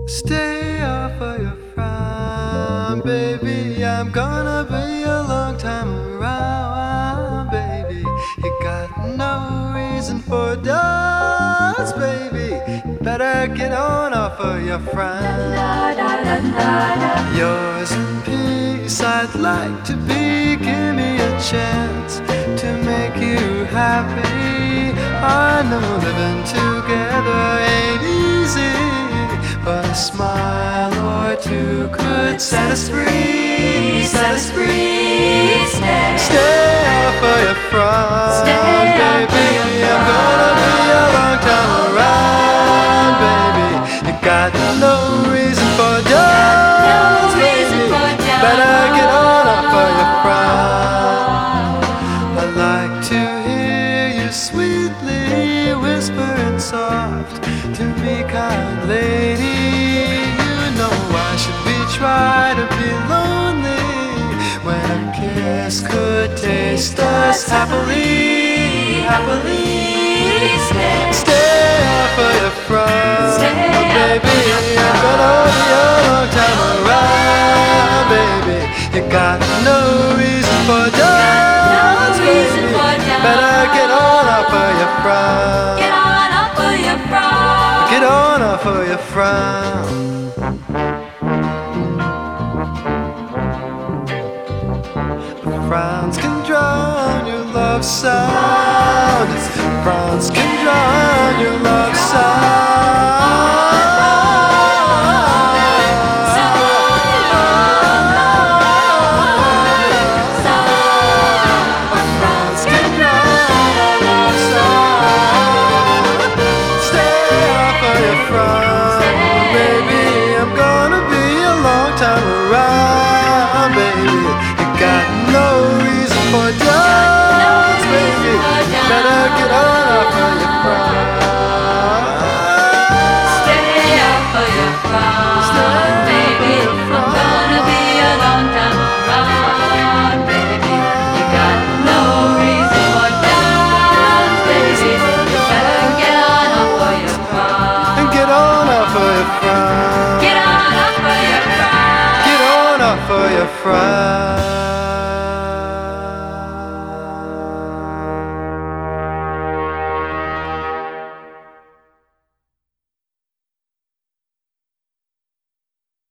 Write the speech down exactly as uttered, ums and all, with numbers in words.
Stay off of your frown, baby. I'm gonna be a long time around, baby. You got no reason for doubts, baby. You better get on off of your frown. Yours in peace, I'd like to be. Give me a chance to make you happy. I know living together ain't easy, but a smile or two could set us free, set us free. Stay, stay off of your front, baby. I'm gonna be a long time around, baby. You got no reason for doubts, baby. Better get on off of your front. I like to hear you sweetly whispering soft to me, kind lady. Why should we try to be lonely when a kiss could taste us happily, happily? Stay, stay off of your front, oh, baby. I'm gonna be a long time around, baby. You got no reason for doubts, baby. Better get on off of your front. Get on off of your front. Get on off of your front. Frowns can drown your love sound. Frowns can drown your love sound. Frowns can drown your love sound. Stay off of your front, baby. I'm gonna be a long time around, baby. You got no reason for doubts, baby. Better get on off of your front. Stay off of your front, baby. I'm gonna be a long time around, baby. You got no reason for doubts, baby. You better get on off of your front. And get on off of your front. Get on off of your front. Get on off of your front.